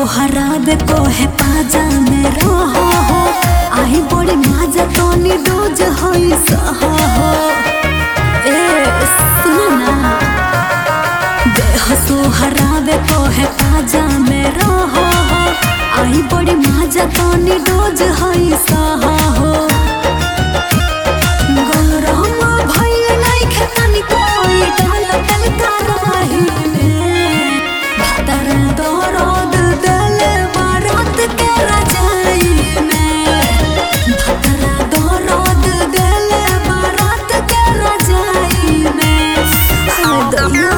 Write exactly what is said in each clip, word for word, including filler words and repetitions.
सोहराब को है पाजा में रहो हो आई बड़ी माजा तोनी डोज होई सहा हो ए सुना देह सोहराब को है पाजा में रहो हो आई बड़ी माजा तोनी डोज होई सहा हो गौरव भइल नहीं खेतनी कोई डाल तल ताराही में भतर दर्द दिल बारात के रजाई में भतर दर्द दिल बारात के रजाई में हाय दैया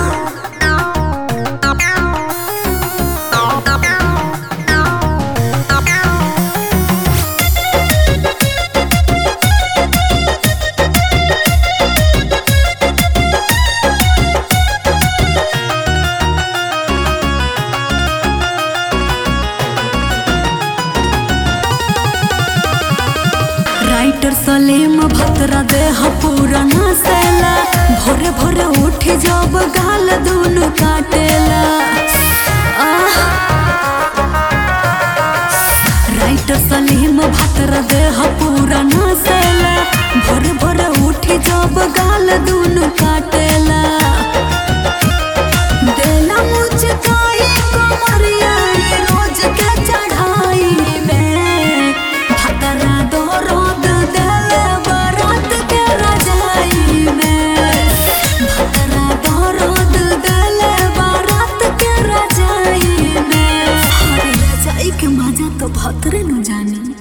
राइटर सलीम भतरा देह पूरा नसेला भोरे भोरे उठ जब गाल दोनों काटेला राइटर सलीम भतरा देह पूरा नसेला भोरे भोरे उठ जब गाल दोनों काटेला देला मुझकाई कमरिया रोज के चढ़ाई में भतरा दोरो के मजा तो भतरे न जानी।